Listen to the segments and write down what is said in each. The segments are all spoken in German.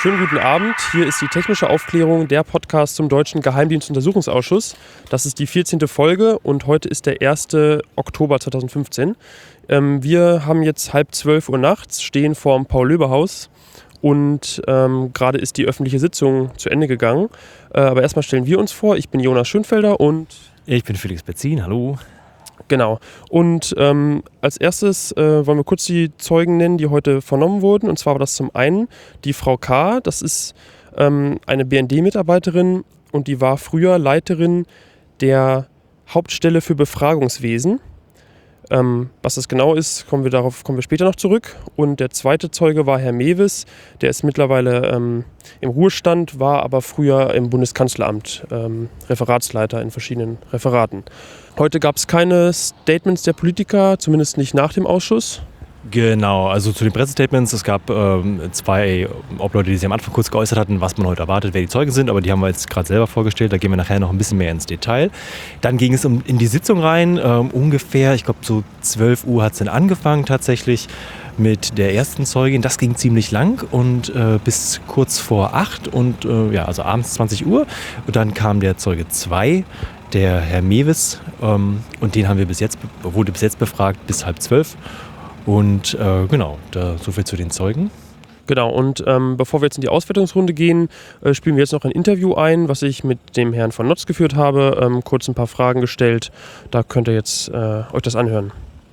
Schönen guten Abend. Hier ist die technische Aufklärung, der Podcast zum Deutschen Geheimdienstuntersuchungsausschuss. Das ist die 14. Folge und heute ist der 1. Oktober 2015. Wir haben jetzt 11:30 nachts, stehen vorm Paul-Löbe-Haus und gerade ist die öffentliche Sitzung zu Ende gegangen. Aber erstmal stellen wir uns vor. Ich bin Jonas Schönfelder und... Ich bin Felix Betzin, hallo. Genau. Und als erstes wollen wir kurz die Zeugen nennen, die heute vernommen wurden. Und zwar war das zum einen die Frau K., das ist eine BND-Mitarbeiterin und die war früher Leiterin der Hauptstelle für Befragungswesen. Was das genau ist, kommen wir später noch zurück. Und der zweite Zeuge war Herr Mewis, der ist mittlerweile im Ruhestand, war aber früher im Bundeskanzleramt Referatsleiter in verschiedenen Referaten. Heute gab es keine Statements der Politiker, zumindest nicht nach dem Ausschuss. Genau, also zu den Pressestatements, es gab zwei Obleute, die sich am Anfang kurz geäußert hatten, was man heute erwartet, wer die Zeugen sind, aber die haben wir jetzt gerade selber vorgestellt, da gehen wir nachher noch ein bisschen mehr ins Detail. Dann ging es in die Sitzung rein, ungefähr, ich glaube so 12 Uhr hat es dann angefangen tatsächlich mit der ersten Zeugin, das ging ziemlich lang und bis kurz vor 8 und also abends 20 Uhr und dann kam der Zeuge 2, der Herr Mewis, und den haben wir wurde bis jetzt befragt bis 11:30. Und genau, so viel zu den Zeugen. Genau, und bevor wir jetzt in die Auswertungsrunde gehen, spielen wir jetzt noch ein Interview ein, was ich mit dem Herrn von Notz geführt habe. Kurz ein paar Fragen gestellt, da könnt ihr jetzt euch das anhören.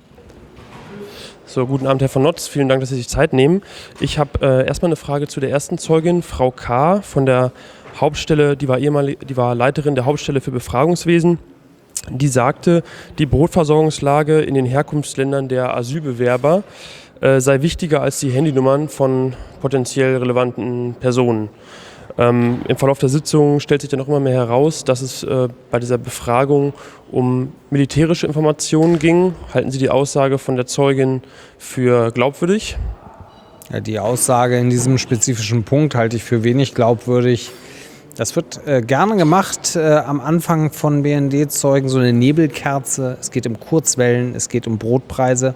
So, guten Abend, Herr von Notz, vielen Dank, dass Sie sich Zeit nehmen. Ich habe erstmal eine Frage zu der ersten Zeugin, Frau K. von der Hauptstelle, die war Leiterin der Hauptstelle für Befragungswesen. Die sagte, die Brotversorgungslage in den Herkunftsländern der Asylbewerber sei wichtiger als die Handynummern von potenziell relevanten Personen. Im Verlauf der Sitzung stellt sich dann auch immer mehr heraus, dass es bei dieser Befragung um militärische Informationen ging. Halten Sie die Aussage von der Zeugin für glaubwürdig? Ja, die Aussage in diesem spezifischen Punkt halte ich für wenig glaubwürdig. Das wird gerne gemacht am Anfang von BND-Zeugen, so eine Nebelkerze. Es geht um Kurzwellen, es geht um Brotpreise.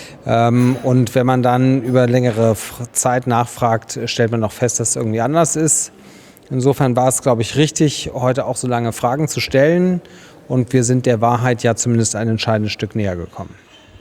Und wenn man dann über längere Zeit nachfragt, stellt man noch fest, dass es irgendwie anders ist. Insofern war es, glaube ich, richtig, heute auch so lange Fragen zu stellen. Und wir sind der Wahrheit ja zumindest ein entscheidendes Stück näher gekommen.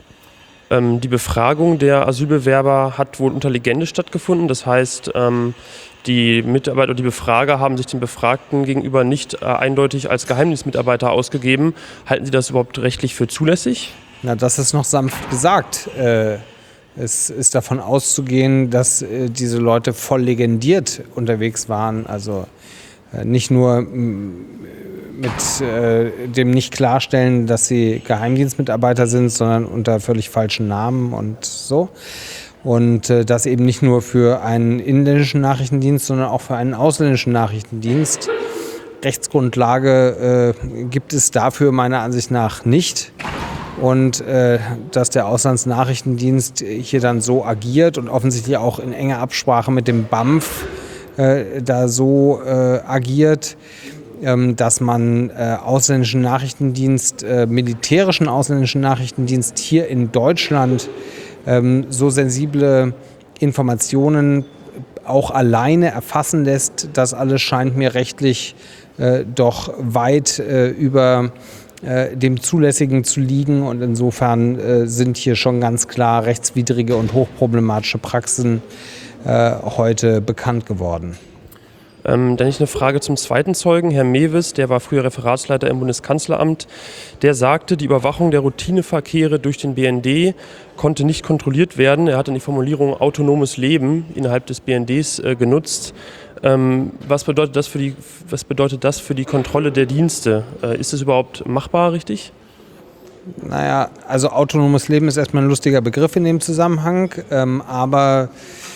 Die Befragung der Asylbewerber hat wohl unter Legende stattgefunden. Das heißt, die Mitarbeiter oder die Befrager haben sich den Befragten gegenüber nicht eindeutig als Geheimdienstmitarbeiter ausgegeben. Halten Sie das überhaupt rechtlich für zulässig? Na, das ist noch sanft gesagt. Es ist davon auszugehen, dass diese Leute voll legendiert unterwegs waren. Also nicht nur mit dem Nicht-Klarstellen, dass sie Geheimdienstmitarbeiter sind, sondern unter völlig falschen Namen und so. Und das eben nicht nur für einen inländischen Nachrichtendienst, sondern auch für einen ausländischen Nachrichtendienst. Rechtsgrundlage gibt es dafür meiner Ansicht nach nicht. Und dass der Auslandsnachrichtendienst hier dann so agiert und offensichtlich auch in enger Absprache mit dem BAMF da so agiert, dass man ausländischen Nachrichtendienst, militärischen ausländischen Nachrichtendienst hier in Deutschland so sensible Informationen auch alleine erfassen lässt, das alles scheint mir rechtlich doch weit über dem Zulässigen zu liegen. Und insofern sind hier schon ganz klar rechtswidrige und hochproblematische Praxen heute bekannt geworden. Dann ich eine Frage zum zweiten Zeugen, Herr Mewis, der war früher Referatsleiter im Bundeskanzleramt. Der sagte, die Überwachung der Routineverkehre durch den BND konnte nicht kontrolliert werden. Er hat dann die Formulierung autonomes Leben innerhalb des BNDs genutzt. Was bedeutet das für die Kontrolle der Dienste? Ist das überhaupt machbar, richtig? Naja, also autonomes Leben ist erstmal ein lustiger Begriff in dem Zusammenhang, aber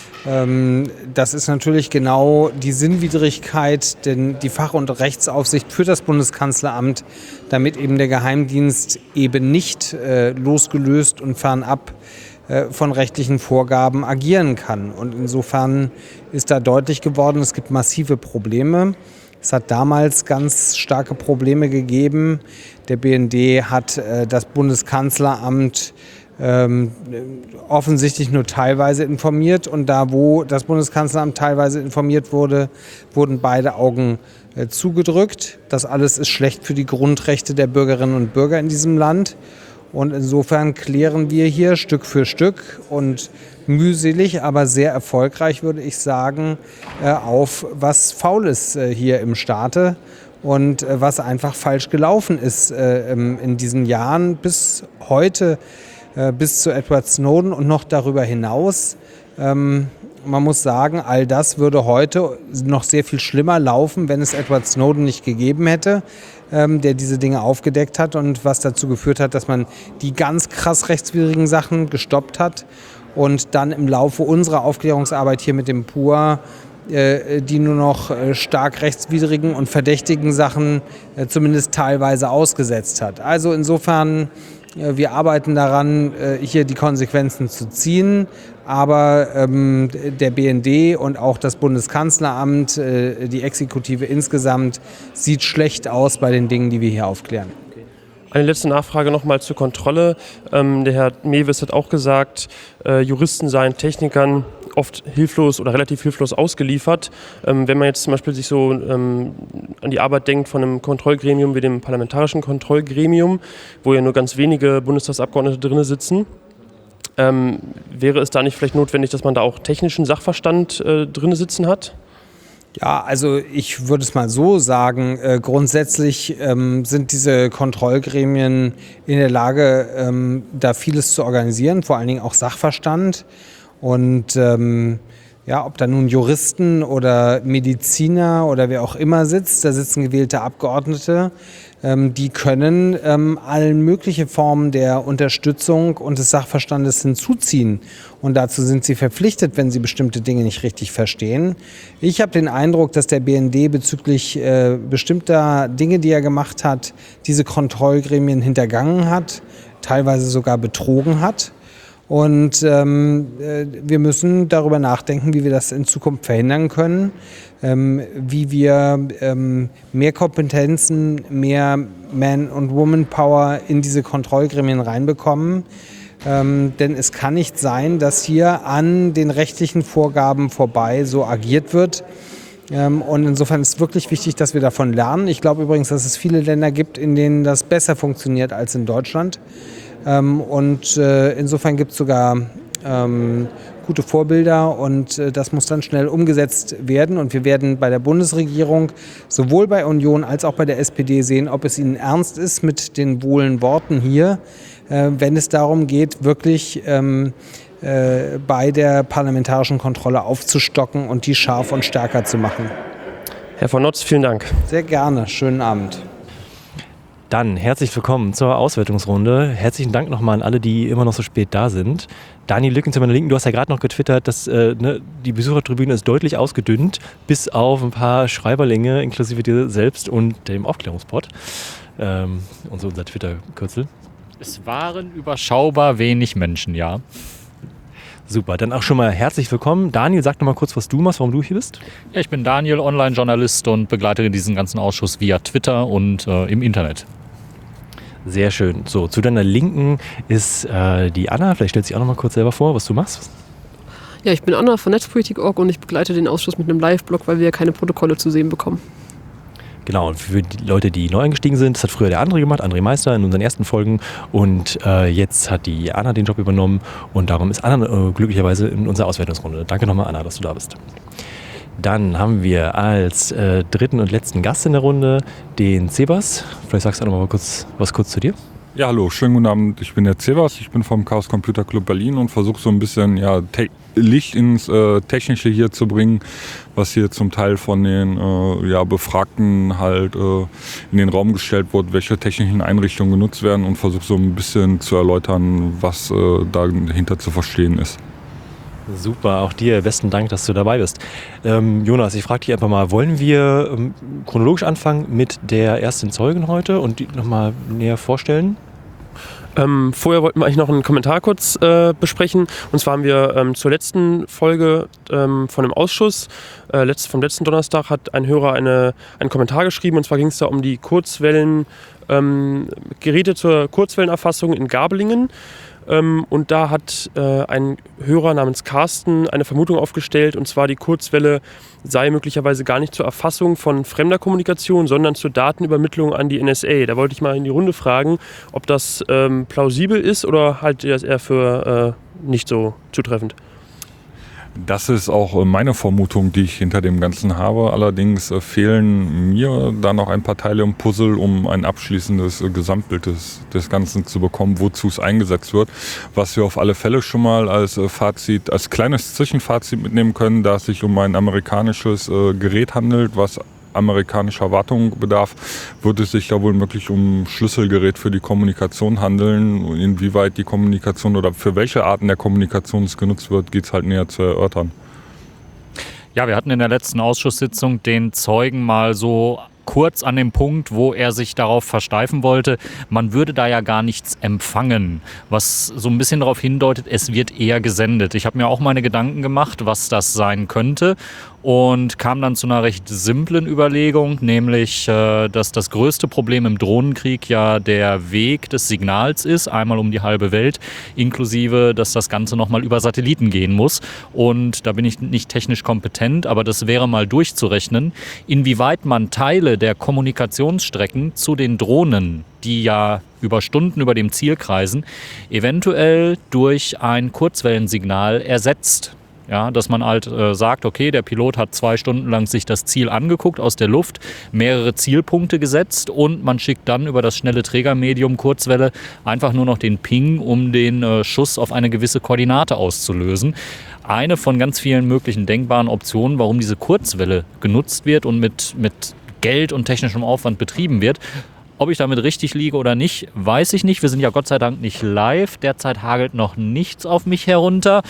das ist natürlich genau die Sinnwidrigkeit, denn die Fach- und Rechtsaufsicht für das Bundeskanzleramt, damit eben der Geheimdienst eben nicht losgelöst und fernab von rechtlichen Vorgaben agieren kann. Und insofern ist da deutlich geworden, es gibt massive Probleme. Es hat damals ganz starke Probleme gegeben. Der BND hat das Bundeskanzleramt offensichtlich nur teilweise informiert. Und da, wo das Bundeskanzleramt teilweise informiert wurde, wurden beide Augen zugedrückt. Das alles ist schlecht für die Grundrechte der Bürgerinnen und Bürger in diesem Land. Und insofern klären wir hier Stück für Stück und mühselig, aber sehr erfolgreich, würde ich sagen, auf, was faul ist hier im Staate und was einfach falsch gelaufen ist in diesen Jahren bis heute, bis zu Edward Snowden und noch darüber hinaus. Man muss sagen, all das würde heute noch sehr viel schlimmer laufen, wenn es Edward Snowden nicht gegeben hätte, der diese Dinge aufgedeckt hat und was dazu geführt hat, dass man die ganz krass rechtswidrigen Sachen gestoppt hat und dann im Laufe unserer Aufklärungsarbeit hier mit dem PUA die nur noch stark rechtswidrigen und verdächtigen Sachen zumindest teilweise ausgesetzt hat. Also insofern, wir arbeiten daran, hier die Konsequenzen zu ziehen, aber der BND und auch das Bundeskanzleramt, die Exekutive insgesamt, sieht schlecht aus bei den Dingen, die wir hier aufklären. Eine letzte Nachfrage nochmal zur Kontrolle. Der Herr Mewes hat auch gesagt, Juristen seien Technikern oft hilflos oder relativ hilflos ausgeliefert. Wenn man jetzt zum Beispiel sich so an die Arbeit denkt von einem Kontrollgremium wie dem Parlamentarischen Kontrollgremium, wo ja nur ganz wenige Bundestagsabgeordnete drin sitzen, wäre es da nicht vielleicht notwendig, dass man da auch technischen Sachverstand drin sitzen hat? Ja, also ich würde es mal so sagen, grundsätzlich sind diese Kontrollgremien in der Lage, da vieles zu organisieren, vor allen Dingen auch Sachverstand. Und ob da nun Juristen oder Mediziner oder wer auch immer sitzt, da sitzen gewählte Abgeordnete, die können allen mögliche Formen der Unterstützung und des Sachverstandes hinzuziehen. Und dazu sind sie verpflichtet, wenn sie bestimmte Dinge nicht richtig verstehen. Ich habe den Eindruck, dass der BND bezüglich bestimmter Dinge, die er gemacht hat, diese Kontrollgremien hintergangen hat, teilweise sogar betrogen hat. Und wir müssen darüber nachdenken, wie wir das in Zukunft verhindern können, wie wir mehr Kompetenzen, mehr Man- und Woman-Power in diese Kontrollgremien reinbekommen. Denn es kann nicht sein, dass hier an den rechtlichen Vorgaben vorbei so agiert wird. Und insofern ist es wirklich wichtig, dass wir davon lernen. Ich glaube übrigens, dass es viele Länder gibt, in denen das besser funktioniert als in Deutschland. Und insofern gibt es sogar gute Vorbilder und das muss dann schnell umgesetzt werden. Und wir werden bei der Bundesregierung, sowohl bei Union als auch bei der SPD sehen, ob es ihnen ernst ist mit den wohlen Worten hier, wenn es darum geht, wirklich bei der parlamentarischen Kontrolle aufzustocken und die scharf und stärker zu machen. Herr von Notz, vielen Dank. Sehr gerne. Schönen Abend. Dann herzlich willkommen zur Auswertungsrunde. Herzlichen Dank nochmal an alle, die immer noch so spät da sind. Daniel Lücken zu meiner Linken, du hast ja gerade noch getwittert, dass die Besuchertribüne ist deutlich ausgedünnt, bis auf ein paar Schreiberlinge, inklusive dir selbst und dem Aufklärungspod. Und so unser Twitter-Kürzel. Es waren überschaubar wenig Menschen, ja. Super, dann auch schon mal herzlich willkommen. Daniel, sag noch mal kurz, was du machst, warum du hier bist. Ja, ich bin Daniel, Online-Journalist und begleite diesen ganzen Ausschuss via Twitter und im Internet. Sehr schön. So, zu deiner Linken ist die Anna. Vielleicht stellst du dich auch noch mal kurz selber vor, was du machst. Ja, ich bin Anna von Netzpolitik.org und ich begleite den Ausschuss mit einem Live-Blog, weil wir keine Protokolle zu sehen bekommen. Genau, und für die Leute, die neu eingestiegen sind, das hat früher der André gemacht, André Meister in unseren ersten Folgen. Und jetzt hat die Anna den Job übernommen und darum ist Anna glücklicherweise in unserer Auswertungsrunde. Danke nochmal, Anna, dass du da bist. Dann haben wir als dritten und letzten Gast in der Runde den Sebas. Vielleicht sagst du auch noch mal was kurz zu dir. Ja, hallo, schönen guten Abend. Ich bin der Sebas, ich bin vom Chaos Computer Club Berlin und versuche so ein bisschen Licht ins Technische hier zu bringen, was hier zum Teil von den Befragten halt in den Raum gestellt wird, welche technischen Einrichtungen genutzt werden und versuche so ein bisschen zu erläutern, was dahinter zu verstehen ist. Super, auch dir besten Dank, dass du dabei bist. Jonas, ich frage dich einfach mal, wollen wir chronologisch anfangen mit der ersten Zeugin heute und die nochmal näher vorstellen? Vorher wollten wir eigentlich noch einen Kommentar kurz besprechen. Und zwar haben wir zur letzten Folge von dem Ausschuss, vom letzten Donnerstag, hat ein Hörer einen Kommentar geschrieben. Und zwar ging es da um die Geräte zur Kurzwellenerfassung in Gabelingen. Und da hat ein Hörer namens Carsten eine Vermutung aufgestellt, und zwar die Kurzwelle sei möglicherweise gar nicht zur Erfassung von fremder Kommunikation, sondern zur Datenübermittlung an die NSA. Da wollte ich mal in die Runde fragen, ob das plausibel ist oder haltet ihr das eher für nicht so zutreffend? Das ist auch meine Vermutung, die ich hinter dem Ganzen habe. Allerdings fehlen mir da noch ein paar Teile im Puzzle, um ein abschließendes Gesamtbild des Ganzen zu bekommen, wozu es eingesetzt wird. Was wir auf alle Fälle schon mal als Fazit, als kleines Zwischenfazit mitnehmen können, da es sich um ein amerikanisches Gerät handelt, was amerikanischer Wartung bedarf, wird es sich ja wohl möglich um Schlüsselgerät für die Kommunikation handeln. Inwieweit die Kommunikation oder für welche Arten der Kommunikation es genutzt wird, geht es halt näher zu erörtern. Ja, wir hatten in der letzten Ausschusssitzung den Zeugen mal so kurz an dem Punkt, wo er sich darauf versteifen wollte, man würde da ja gar nichts empfangen, was so ein bisschen darauf hindeutet, es wird eher gesendet. Ich habe mir auch meine Gedanken gemacht, was das sein könnte, und kam dann zu einer recht simplen Überlegung, nämlich, dass das größte Problem im Drohnenkrieg ja der Weg des Signals ist, einmal um die halbe Welt, inklusive, dass das Ganze nochmal über Satelliten gehen muss. Und da bin ich nicht technisch kompetent, aber das wäre mal durchzurechnen, inwieweit man Teile der Kommunikationsstrecken zu den Drohnen, die ja über Stunden über dem Ziel kreisen, eventuell durch ein Kurzwellensignal ersetzt. Ja, dass man halt sagt, okay, der Pilot hat 2 Stunden lang sich das Ziel angeguckt aus der Luft, mehrere Zielpunkte gesetzt, und man schickt dann über das schnelle Trägermedium Kurzwelle einfach nur noch den Ping, um den Schuss auf eine gewisse Koordinate auszulösen. Eine von ganz vielen möglichen denkbaren Optionen, warum diese Kurzwelle genutzt wird und mit Geld und technischem Aufwand betrieben wird. Ob ich damit richtig liege oder nicht, weiß ich nicht. Wir sind ja Gott sei Dank nicht live. Derzeit hagelt noch nichts auf mich herunter.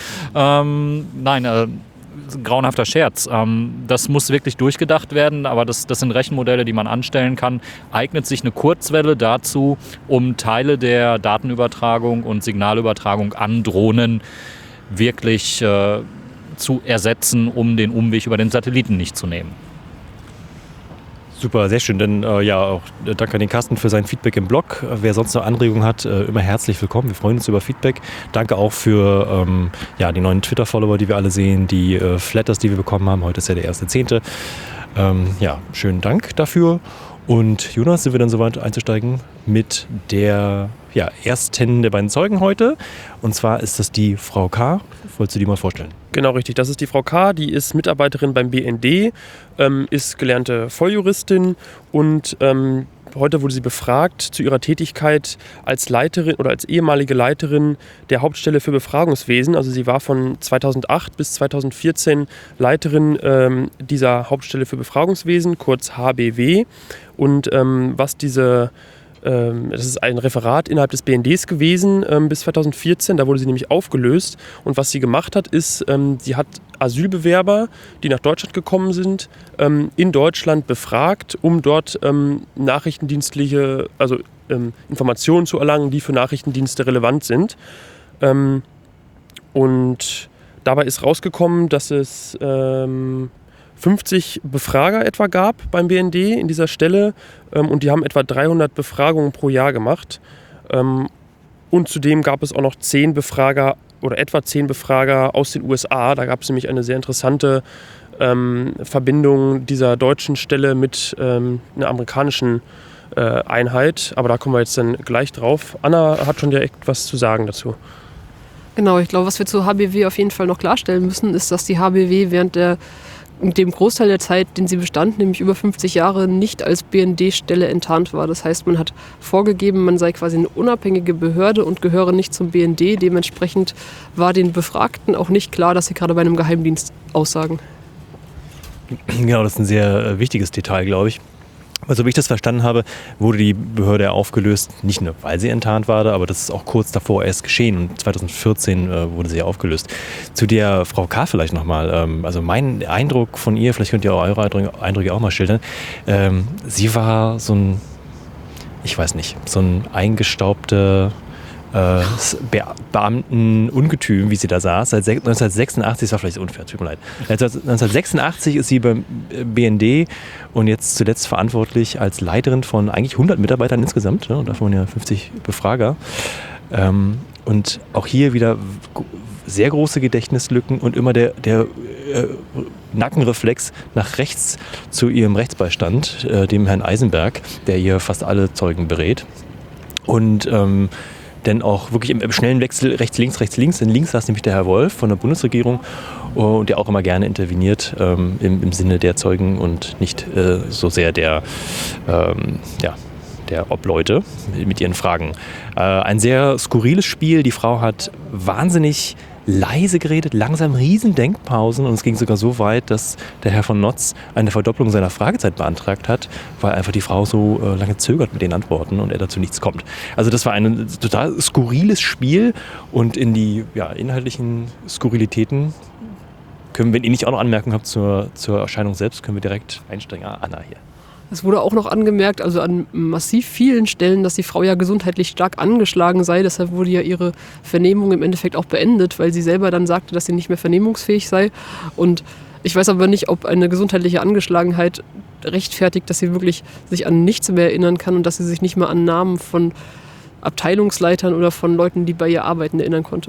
Grauenhafter Scherz. Das muss wirklich durchgedacht werden, aber das sind Rechenmodelle, die man anstellen kann. Eignet sich eine Kurzwelle dazu, um Teile der Datenübertragung und Signalübertragung an Drohnen wirklich zu ersetzen, um den Umweg über den Satelliten nicht zu nehmen. Super, sehr schön. Dann auch danke an den Carsten für sein Feedback im Blog. Wer sonst noch Anregungen hat, immer herzlich willkommen. Wir freuen uns über Feedback. Danke auch für die neuen Twitter-Follower, die wir alle sehen, die Flatters, die wir bekommen haben. Heute ist ja der 1.10. Schönen Dank dafür. Und Jonas, sind wir dann soweit einzusteigen mit der ersten der beiden Zeugen heute. Und zwar ist das die Frau K. Wolltest du die mal vorstellen? Genau, richtig. Das ist die Frau K., die ist Mitarbeiterin beim BND, ist gelernte Volljuristin, und heute wurde sie befragt zu ihrer Tätigkeit als Leiterin oder als ehemalige Leiterin der Hauptstelle für Befragungswesen. Also sie war von 2008 bis 2014 Leiterin dieser Hauptstelle für Befragungswesen, kurz HBW. Und das ist ein Referat innerhalb des BNDs gewesen bis 2014, da wurde sie nämlich aufgelöst. Und was sie gemacht hat, ist, sie hat Asylbewerber, die nach Deutschland gekommen sind, in Deutschland befragt, um dort nachrichtendienstliche, Informationen zu erlangen, die für Nachrichtendienste relevant sind. Und dabei ist rausgekommen, dass es 50 Befrager etwa gab beim BND in dieser Stelle, und die haben etwa 300 Befragungen pro Jahr gemacht. Und zudem gab es auch noch 10 Befrager oder etwa 10 Befrager aus den USA. Da gab es nämlich eine sehr interessante Verbindung dieser deutschen Stelle mit einer amerikanischen Einheit. Aber da kommen wir jetzt dann gleich drauf. Anna hat schon direkt was zu sagen dazu. Genau, ich glaube, was wir zu HBW auf jeden Fall noch klarstellen müssen, ist, dass die HBW während dem Großteil der Zeit, den sie bestand, nämlich über 50 Jahre, nicht als BND-Stelle enttarnt war. Das heißt, man hat vorgegeben, man sei quasi eine unabhängige Behörde und gehöre nicht zum BND. Dementsprechend war den Befragten auch nicht klar, dass sie gerade bei einem Geheimdienst aussagen. Genau, das ist ein sehr wichtiges Detail, glaube ich. Also wie ich das verstanden habe, wurde die Behörde aufgelöst, nicht nur weil sie enttarnt war, aber das ist auch kurz davor erst geschehen, und 2014 wurde sie aufgelöst. Zu der Frau K. vielleicht nochmal, also mein Eindruck von ihr, vielleicht könnt ihr auch eure Eindrücke auch mal schildern, sie war so ein eingestaubter Beamten-Ungetüm, wie sie da saß. Seit 1986, das war vielleicht unfair, tut mir leid. 1986 ist sie beim BND und jetzt zuletzt verantwortlich als Leiterin von eigentlich 100 Mitarbeitern insgesamt, und davon ja 50 Befrager. Und auch hier wieder sehr große Gedächtnislücken und immer der Nackenreflex nach rechts zu ihrem Rechtsbeistand, dem Herrn Eisenberg, der hier fast alle Zeugen berät. Und dann auch wirklich im schnellen Wechsel rechts, links. Denn links saß nämlich der Herr Wolf von der Bundesregierung, und der auch immer gerne interveniert im Sinne der Zeugen und nicht so sehr der Obleute mit ihren Fragen. Ein sehr skurriles Spiel. Die Frau hat wahnsinnig leise geredet, langsam riesen Denkpausen, und es ging sogar so weit, dass der Herr von Notz eine Verdopplung seiner Fragezeit beantragt hat, weil einfach die Frau so lange zögert mit den Antworten und er dazu nichts kommt. Also das war ein total skurriles Spiel, und in die inhaltlichen Skurrilitäten können wir, wenn ihr nicht auch noch Anmerkungen habt zur Erscheinung selbst, können wir direkt einsteigen. Anna hier. Es wurde auch noch angemerkt, also an massiv vielen Stellen, dass die Frau ja gesundheitlich stark angeschlagen sei. Deshalb wurde ja ihre Vernehmung im Endeffekt auch beendet, weil sie selber dann sagte, dass sie nicht mehr vernehmungsfähig sei. Und ich weiß aber nicht, ob eine gesundheitliche Angeschlagenheit rechtfertigt, dass sie wirklich sich an nichts mehr erinnern kann und dass sie sich nicht mehr an Namen von Abteilungsleitern oder von Leuten, die bei ihr arbeiten, erinnern konnte.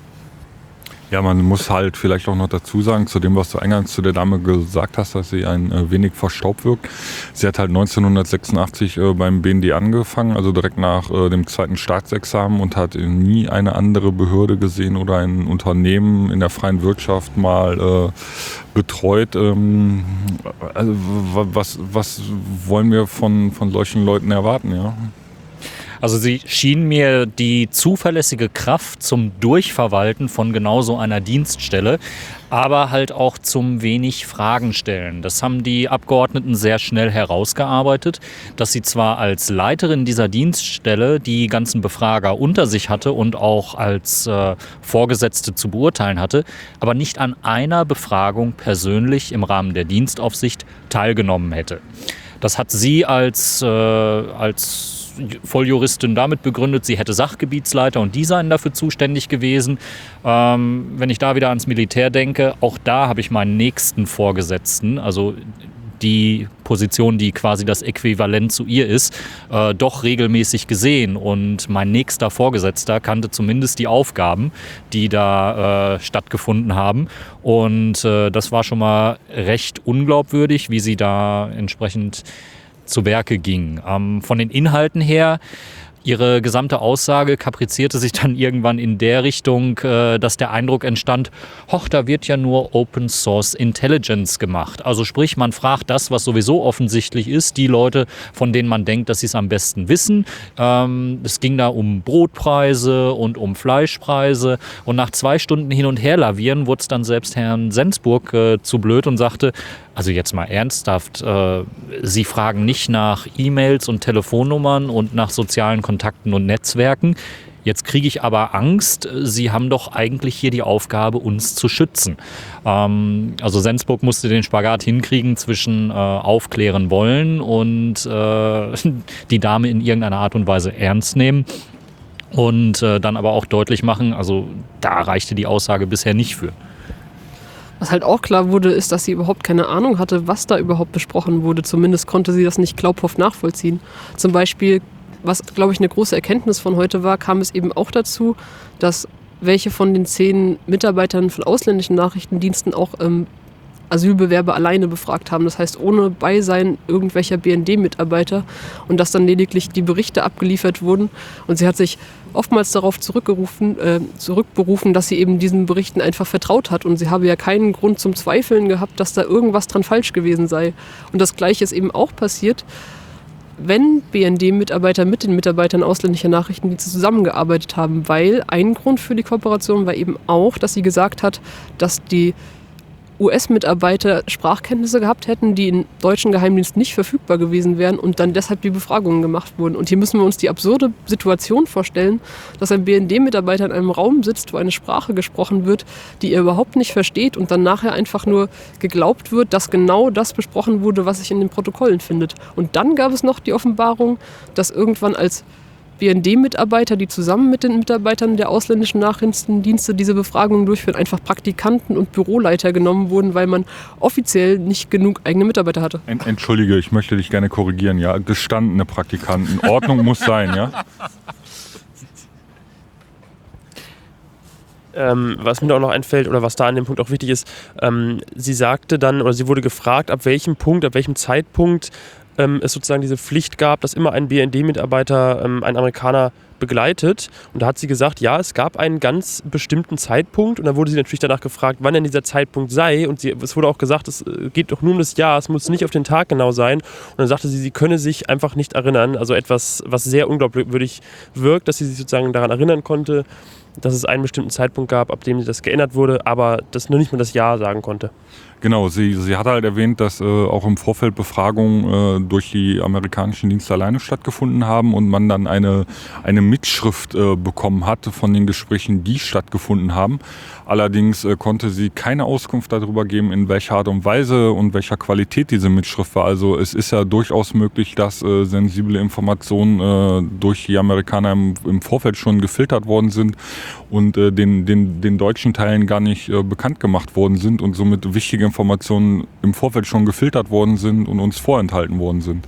Ja, man muss halt vielleicht auch noch dazu sagen, zu dem, was du eingangs zu der Dame gesagt hast, dass sie ein wenig verstaubt wirkt. Sie hat halt 1986 beim BND angefangen, also direkt nach dem zweiten Staatsexamen, und hat nie eine andere Behörde gesehen oder ein Unternehmen in der freien Wirtschaft mal betreut. Also was wollen wir von solchen Leuten erwarten, ja? Also sie schien mir die zuverlässige Kraft zum Durchverwalten von genau so einer Dienststelle, aber halt auch zum wenig Fragen stellen. Das haben die Abgeordneten sehr schnell herausgearbeitet, dass sie zwar als Leiterin dieser Dienststelle die ganzen Befrager unter sich hatte und auch als Vorgesetzte zu beurteilen hatte, aber nicht an einer Befragung persönlich im Rahmen der Dienstaufsicht teilgenommen hätte. Das hat sie als Volljuristin damit begründet, sie hätte Sachgebietsleiter und die seien dafür zuständig gewesen. Wenn ich da wieder ans Militär denke, auch da habe ich meinen nächsten Vorgesetzten, also die Position, die quasi das Äquivalent zu ihr ist, doch regelmäßig gesehen. Und mein nächster Vorgesetzter kannte zumindest die Aufgaben, die da stattgefunden haben. Und das war schon mal recht unglaubwürdig, wie sie da entsprechend zu Werke ging. Von den Inhalten her, ihre gesamte Aussage kaprizierte sich dann irgendwann in der Richtung, dass der Eindruck entstand, da wird ja nur Open Source Intelligence gemacht. Also sprich, man fragt das, was sowieso offensichtlich ist, die Leute, von denen man denkt, dass sie es am besten wissen. Es ging da um Brotpreise und um Fleischpreise, und nach 2 Stunden hin und her lavieren wurde es dann selbst Herrn Sensburg zu blöd und sagte, also jetzt mal ernsthaft, Sie fragen nicht nach E-Mails und Telefonnummern und nach sozialen Kontakten und Netzwerken. Jetzt kriege ich aber Angst, Sie haben doch eigentlich hier die Aufgabe, uns zu schützen. Also Sensburg musste den Spagat hinkriegen zwischen aufklären wollen und die Dame in irgendeiner Art und Weise ernst nehmen. Und dann aber auch deutlich machen, also da reichte die Aussage bisher nicht für. Was halt auch klar wurde, ist, dass sie überhaupt keine Ahnung hatte, was da überhaupt besprochen wurde. Zumindest konnte sie das nicht glaubhaft nachvollziehen. Zum Beispiel, was, glaube ich, eine große Erkenntnis von heute war, kam es eben auch dazu, dass welche von den 10 Mitarbeitern von ausländischen Nachrichtendiensten auch Asylbewerber alleine befragt haben. Das heißt, ohne Beisein irgendwelcher BND-Mitarbeiter, und dass dann lediglich die Berichte abgeliefert wurden. Und sie hat sich oftmals darauf zurückberufen, dass sie eben diesen Berichten einfach vertraut hat. Und sie habe ja keinen Grund zum Zweifeln gehabt, dass da irgendwas dran falsch gewesen sei. Und das Gleiche ist eben auch passiert, wenn BND-Mitarbeiter mit den Mitarbeitern ausländischer Nachrichtendienste zusammengearbeitet haben. Weil ein Grund für die Kooperation war eben auch, dass sie gesagt hat, dass die US-Mitarbeiter Sprachkenntnisse gehabt hätten, die im deutschen Geheimdienst nicht verfügbar gewesen wären und dann deshalb die Befragungen gemacht wurden. Und hier müssen wir uns die absurde Situation vorstellen, dass ein BND-Mitarbeiter in einem Raum sitzt, wo eine Sprache gesprochen wird, die er überhaupt nicht versteht, und dann nachher einfach nur geglaubt wird, dass genau das besprochen wurde, was sich in den Protokollen findet. Und dann gab es noch die Offenbarung, dass irgendwann als BND-Mitarbeiter, die zusammen mit den Mitarbeitern der ausländischen Nachrichtendienste diese Befragungen durchführen, einfach Praktikanten und Büroleiter genommen wurden, weil man offiziell nicht genug eigene Mitarbeiter hatte. Entschuldige, ich möchte dich gerne korrigieren, ja, gestandene Praktikanten. Ordnung muss sein, ja. Was mir da auch noch einfällt oder was da an dem Punkt auch wichtig ist, sie sagte dann, oder sie wurde gefragt, ab welchem Zeitpunkt es sozusagen diese Pflicht gab, dass immer ein BND-Mitarbeiter einen Amerikaner begleitet. Und da hat sie gesagt, ja, es gab einen ganz bestimmten Zeitpunkt. Und dann wurde sie natürlich danach gefragt, wann denn dieser Zeitpunkt sei. Und es wurde auch gesagt, es geht doch nur um das Jahr, es muss nicht auf den Tag genau sein. Und dann sagte sie könne sich einfach nicht erinnern. Also etwas, was sehr unglaubwürdig wirkt, dass sie sich sozusagen daran erinnern konnte, dass es einen bestimmten Zeitpunkt gab, ab dem das geändert wurde, aber das nur nicht mehr das Jahr sagen konnte. Genau, sie hat halt erwähnt, dass auch im Vorfeld Befragungen durch die amerikanischen Dienste alleine stattgefunden haben und man dann eine Mitschrift bekommen hatte von den Gesprächen, die stattgefunden haben. Allerdings konnte sie keine Auskunft darüber geben, in welcher Art und Weise und welcher Qualität diese Mitschrift war. Also es ist ja durchaus möglich, dass sensible Informationen durch die Amerikaner im Vorfeld schon gefiltert worden sind und den deutschen Teilen gar nicht bekannt gemacht worden sind und somit wichtige Informationen im Vorfeld schon gefiltert worden sind und uns vorenthalten worden sind.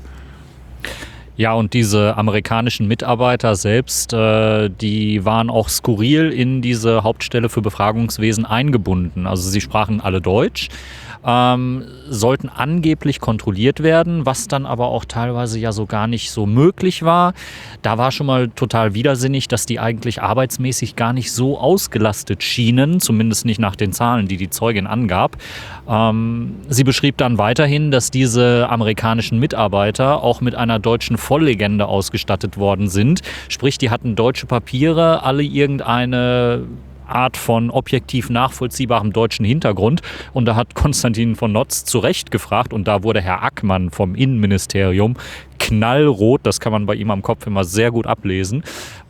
Ja, und diese amerikanischen Mitarbeiter selbst, die waren auch skurril in diese Hauptstelle für Befragungswesen eingebunden. Also sie sprachen alle Deutsch, sollten angeblich kontrolliert werden, was dann aber auch teilweise ja so gar nicht so möglich war. Da war schon mal total widersinnig, dass die eigentlich arbeitsmäßig gar nicht so ausgelastet schienen, zumindest nicht nach den Zahlen, die die Zeugin angab. Sie beschrieb dann weiterhin, dass diese amerikanischen Mitarbeiter auch mit einer deutschen Volllegende ausgestattet worden sind. Sprich, die hatten deutsche Papiere, alle irgendeine Art von objektiv nachvollziehbarem deutschen Hintergrund. Und da hat Konstantin von Notz zu Recht gefragt, und da wurde Herr Ackmann vom Innenministerium knallrot, das kann man bei ihm am Kopf immer sehr gut ablesen,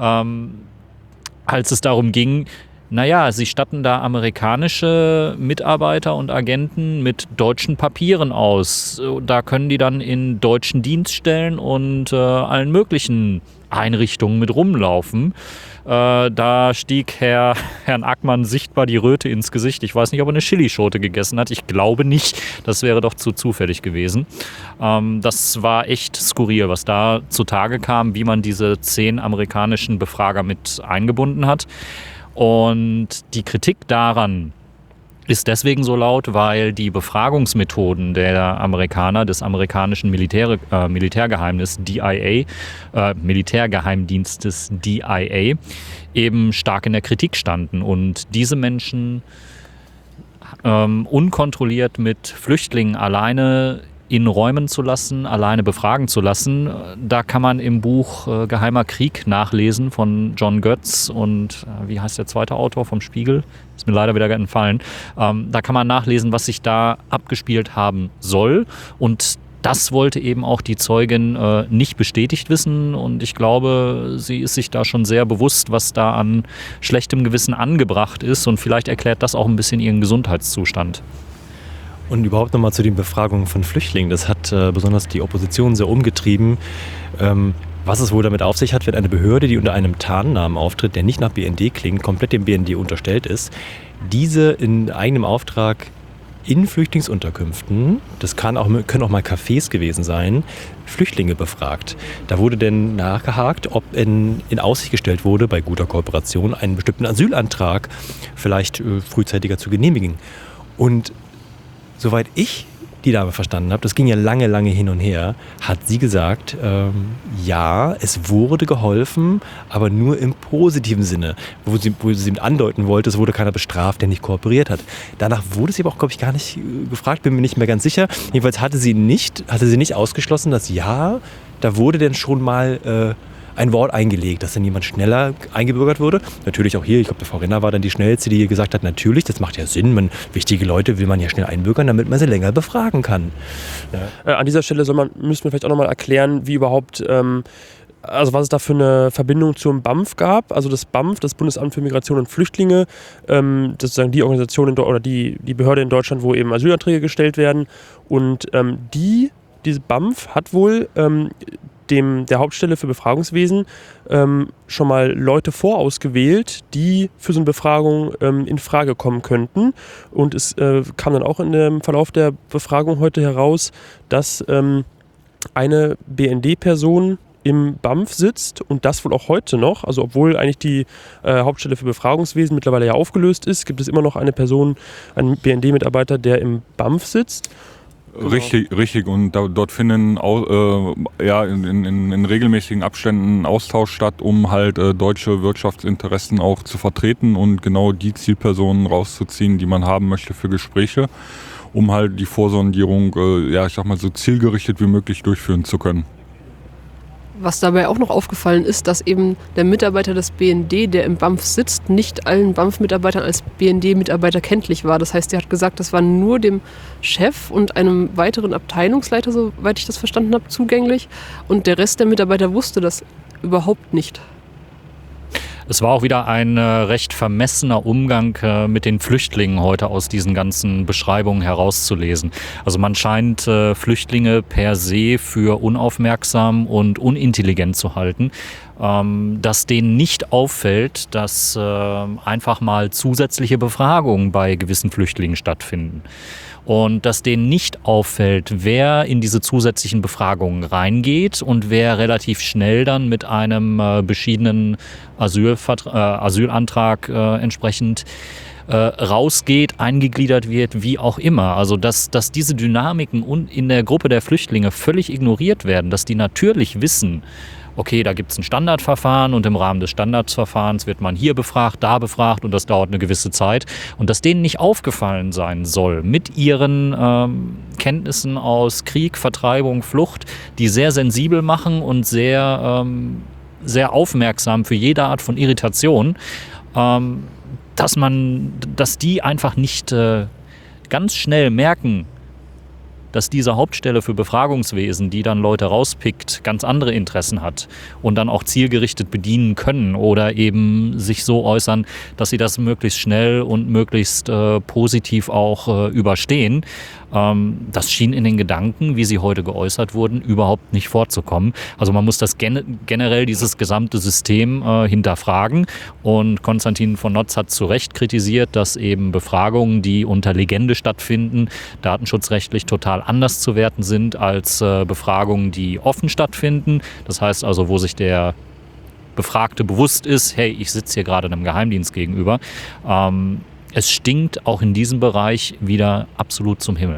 als es darum ging, naja, sie statten da amerikanische Mitarbeiter und Agenten mit deutschen Papieren aus. Da können die dann in deutschen Dienststellen und allen möglichen Einrichtungen mit rumlaufen. Da stieg Herrn Ackmann sichtbar die Röte ins Gesicht. Ich weiß nicht, ob er eine Chilischote gegessen hat. Ich glaube nicht. Das wäre doch zu zufällig gewesen. Das war echt skurril, was da zutage kam, wie man diese 10 amerikanischen Befrager mit eingebunden hat. Und die Kritik daran ist deswegen so laut, weil die Befragungsmethoden der Amerikaner, des amerikanischen Militärgeheimnisses DIA, Militärgeheimdienstes DIA, eben stark in der Kritik standen. Und diese Menschen unkontrolliert mit Flüchtlingen alleine in Räumen zu lassen, alleine befragen zu lassen. Da kann man im Buch Geheimer Krieg nachlesen von John Götz und wie heißt der zweite Autor vom Spiegel? Ist mir leider wieder entfallen. Da kann man nachlesen, was sich da abgespielt haben soll, und das wollte eben auch die Zeugin nicht bestätigt wissen, und ich glaube, sie ist sich da schon sehr bewusst, was da an schlechtem Gewissen angebracht ist, und vielleicht erklärt das auch ein bisschen ihren Gesundheitszustand. Und überhaupt nochmal zu den Befragungen von Flüchtlingen. Das hat besonders die Opposition sehr umgetrieben. Was es wohl damit auf sich hat, wenn eine Behörde, die unter einem Tarnnamen auftritt, der nicht nach BND klingt, komplett dem BND unterstellt ist, diese in eigenem Auftrag in Flüchtlingsunterkünften, das können auch mal Cafés gewesen sein, Flüchtlinge befragt. Da wurde dann nachgehakt, ob in Aussicht gestellt wurde, bei guter Kooperation, einen bestimmten Asylantrag vielleicht frühzeitiger zu genehmigen. Und soweit ich die Dame verstanden habe, das ging ja lange, lange hin und her, hat sie gesagt, ja, es wurde geholfen, aber nur im positiven Sinne, wo sie andeuten wollte, es wurde keiner bestraft, der nicht kooperiert hat. Danach wurde sie aber auch, glaube ich, gar nicht gefragt, bin mir nicht mehr ganz sicher. Jedenfalls hatte sie nicht ausgeschlossen, dass ja, da wurde denn schon mal ein Wort eingelegt, dass dann jemand schneller eingebürgert wurde. Natürlich auch hier, ich glaube, der Frau Renner war dann die Schnellste, die gesagt hat, natürlich, das macht ja Sinn, wichtige Leute will man ja schnell einbürgern, damit man sie länger befragen kann. Ja. An dieser Stelle müssen wir vielleicht auch nochmal erklären, wie überhaupt, was es da für eine Verbindung zum BAMF gab. Also das BAMF, das Bundesamt für Migration und Flüchtlinge, das ist sozusagen die Organisation oder die Behörde in Deutschland, wo eben Asylanträge gestellt werden. Und diese BAMF hat wohl der Hauptstelle für Befragungswesen schon mal Leute vorausgewählt, die für so eine Befragung in Frage kommen könnten. Und es kam dann auch in dem Verlauf der Befragung heute heraus, dass eine BND-Person im BAMF sitzt und das wohl auch heute noch. Also obwohl eigentlich die Hauptstelle für Befragungswesen mittlerweile ja aufgelöst ist, gibt es immer noch eine Person, einen BND-Mitarbeiter, der im BAMF sitzt. Richtig. Und dort finden in regelmäßigen Abständen Austausch statt, um halt deutsche Wirtschaftsinteressen auch zu vertreten und genau die Zielpersonen rauszuziehen, die man haben möchte für Gespräche, um halt die Vorsondierung, so zielgerichtet wie möglich durchführen zu können. Was dabei auch noch aufgefallen ist, dass eben der Mitarbeiter des BND, der im BAMF sitzt, nicht allen BAMF-Mitarbeitern als BND-Mitarbeiter kenntlich war. Das heißt, er hat gesagt, das war nur dem Chef und einem weiteren Abteilungsleiter, soweit ich das verstanden habe, zugänglich. Und der Rest der Mitarbeiter wusste das überhaupt nicht. Es war auch wieder ein recht vermessener Umgang mit den Flüchtlingen heute aus diesen ganzen Beschreibungen herauszulesen. Also man scheint Flüchtlinge per se für unaufmerksam und unintelligent zu halten. Dass denen nicht auffällt, dass einfach mal zusätzliche Befragungen bei gewissen Flüchtlingen stattfinden. Und dass denen nicht auffällt, wer in diese zusätzlichen Befragungen reingeht und wer relativ schnell dann mit einem beschiedenen Asylantrag entsprechend rausgeht, eingegliedert wird, wie auch immer. Also dass diese Dynamiken in der Gruppe der Flüchtlinge völlig ignoriert werden, dass die natürlich wissen, okay, da gibt es ein Standardverfahren und im Rahmen des Standardverfahrens wird man hier befragt, da befragt und das dauert eine gewisse Zeit. Und dass denen nicht aufgefallen sein soll mit ihren Kenntnissen aus Krieg, Vertreibung, Flucht, die sehr sensibel machen und sehr aufmerksam für jede Art von Irritation, dass die einfach nicht ganz schnell merken, dass diese Hauptstelle für Befragungswesen, die dann Leute rauspickt, ganz andere Interessen hat und dann auch zielgerichtet bedienen können oder eben sich so äußern, dass sie das möglichst schnell und möglichst positiv auch überstehen. Das schien in den Gedanken, wie sie heute geäußert wurden, überhaupt nicht vorzukommen. Also man muss das generell dieses gesamte System hinterfragen. Und Konstantin von Notz hat zu Recht kritisiert, dass eben Befragungen, die unter Legende stattfinden, datenschutzrechtlich total anders zu werten sind als Befragungen, die offen stattfinden. Das heißt also, wo sich der Befragte bewusst ist, hey, ich sitze hier gerade einem Geheimdienst gegenüber. Es stinkt auch in diesem Bereich wieder absolut zum Himmel.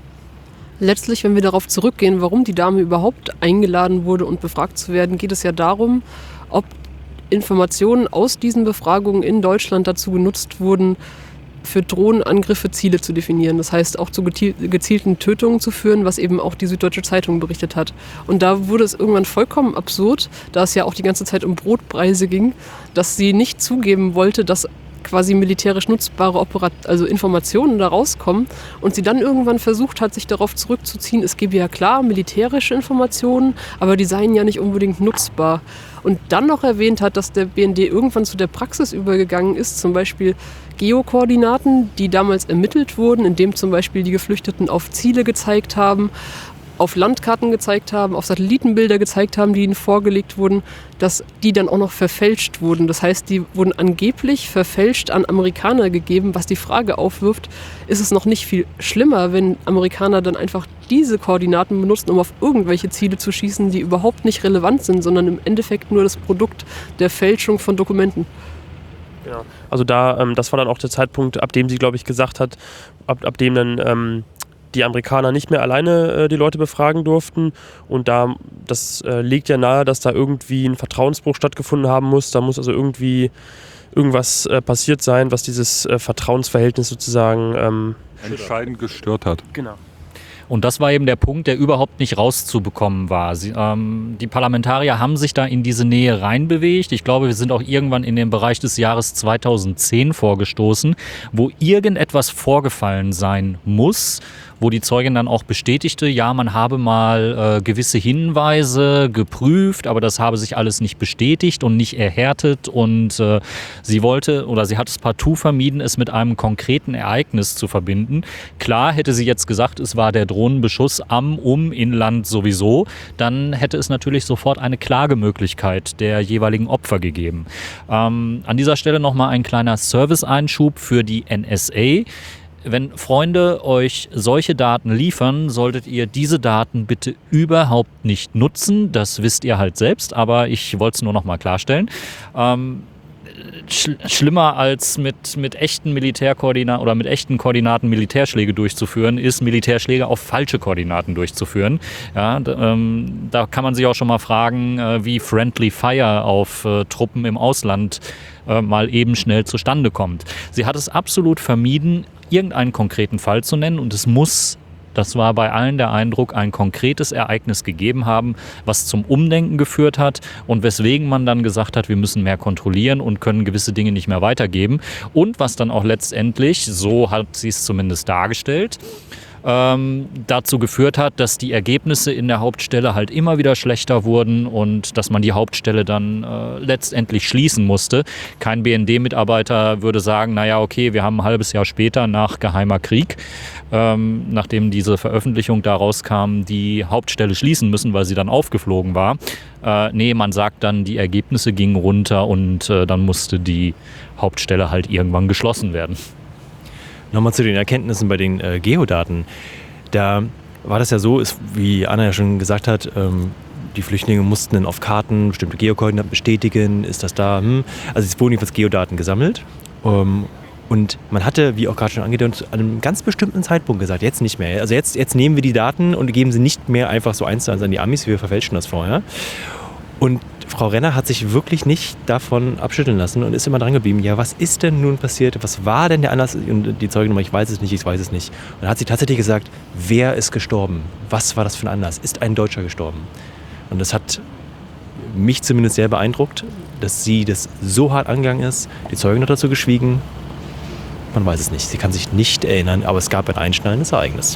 Letztlich, wenn wir darauf zurückgehen, warum die Dame überhaupt eingeladen wurde und befragt zu werden, geht es ja darum, ob Informationen aus diesen Befragungen in Deutschland dazu genutzt wurden, für Drohnenangriffe Ziele zu definieren. Das heißt, auch zu gezielten Tötungen zu führen, was eben auch die Süddeutsche Zeitung berichtet hat. Und da wurde es irgendwann vollkommen absurd, da es ja auch die ganze Zeit um Brotpreise ging, dass sie nicht zugeben wollte, dass quasi militärisch nutzbare Informationen da rauskommen und sie dann irgendwann versucht hat, sich darauf zurückzuziehen, es gebe ja klar militärische Informationen, aber die seien ja nicht unbedingt nutzbar. Und dann noch erwähnt hat, dass der BND irgendwann zu der Praxis übergegangen ist, zum Beispiel Geokoordinaten, die damals ermittelt wurden, indem zum Beispiel die Geflüchteten auf Ziele gezeigt haben, auf Landkarten gezeigt haben, auf Satellitenbilder gezeigt haben, die ihnen vorgelegt wurden, dass die dann auch noch verfälscht wurden. Das heißt, die wurden angeblich verfälscht an Amerikaner gegeben, was die Frage aufwirft, ist es noch nicht viel schlimmer, wenn Amerikaner dann einfach diese Koordinaten benutzen, um auf irgendwelche Ziele zu schießen, die überhaupt nicht relevant sind, sondern im Endeffekt nur das Produkt der Fälschung von Dokumenten. Ja, also das war dann auch der Zeitpunkt, ab dem sie, glaube ich, gesagt hat, ab dem dann die Amerikaner nicht mehr alleine die Leute befragen durften. Und das liegt ja nahe, dass da irgendwie ein Vertrauensbruch stattgefunden haben muss. Da muss also irgendwie irgendwas passiert sein, was dieses Vertrauensverhältnis sozusagen entscheidend gestört hat. Genau. Und das war eben der Punkt, der überhaupt nicht rauszubekommen war. Die Parlamentarier haben sich da in diese Nähe reinbewegt. Ich glaube, wir sind auch irgendwann in den Bereich des Jahres 2010 vorgestoßen, wo irgendetwas vorgefallen sein muss, wo die Zeugin dann auch bestätigte, ja, man habe mal gewisse Hinweise geprüft, aber das habe sich alles nicht bestätigt und nicht erhärtet und sie hat es partout vermieden, es mit einem konkreten Ereignis zu verbinden. Klar, hätte sie jetzt gesagt, es war der Drohnenbeschuss Inland sowieso, dann hätte es natürlich sofort eine Klagemöglichkeit der jeweiligen Opfer gegeben. An dieser Stelle nochmal ein kleiner Service-Einschub für die NSA. wenn Freunde euch solche Daten liefern, solltet ihr diese Daten bitte überhaupt nicht nutzen. Das wisst ihr halt selbst, aber ich wollte es nur noch mal klarstellen. Schlimmer als mit echten Militärkoordinaten oder mit echten Koordinaten Militärschläge durchzuführen, ist Militärschläge auf falsche Koordinaten durchzuführen. Ja, da kann man sich auch schon mal fragen, wie Friendly Fire auf Truppen im Ausland mal eben schnell zustande kommt. Sie hat es absolut vermieden, irgendeinen konkreten Fall zu nennen, und es muss, das war bei allen der Eindruck, ein konkretes Ereignis gegeben haben, was zum Umdenken geführt hat und weswegen man dann gesagt hat, wir müssen mehr kontrollieren und können gewisse Dinge nicht mehr weitergeben. Und was dann auch letztendlich, so hat sie es zumindest dargestellt, dazu geführt hat, dass die Ergebnisse in der Hauptstelle halt immer wieder schlechter wurden und dass man die Hauptstelle dann letztendlich schließen musste. Kein BND-Mitarbeiter würde sagen, naja, okay, wir haben ein halbes Jahr später nach Geheimer Krieg, nachdem diese Veröffentlichung da rauskam, die Hauptstelle schließen müssen, weil sie dann aufgeflogen war. Nee, man sagt dann, die Ergebnisse gingen runter und dann musste die Hauptstelle halt irgendwann geschlossen werden. Nochmal zu den Erkenntnissen bei den Geodaten. Da war das ja so, wie Anna ja schon gesagt hat, die Flüchtlinge mussten dann auf Karten bestimmte Geokoordinaten bestätigen, ist das da? Also es wurden jedenfalls Geodaten gesammelt. Und man hatte, wie auch gerade schon angedeutet, an einem ganz bestimmten Zeitpunkt gesagt, jetzt nicht mehr. Also jetzt nehmen wir die Daten und geben sie nicht mehr einfach so 1:1 an die Amis, wir verfälschen das vorher. Und Frau Renner hat sich wirklich nicht davon abschütteln lassen und ist immer dran geblieben. Ja, was ist denn nun passiert? Was war denn der Anlass? Und die Zeugin, ich weiß es nicht. Und dann hat sie tatsächlich gesagt, wer ist gestorben? Was war das für ein Anlass? Ist ein Deutscher gestorben? Und das hat mich zumindest sehr beeindruckt, dass sie das so hart angegangen ist. Die Zeugin hat dazu geschwiegen. Man weiß es nicht. Sie kann sich nicht erinnern, aber es gab ein einschneidendes Ereignis.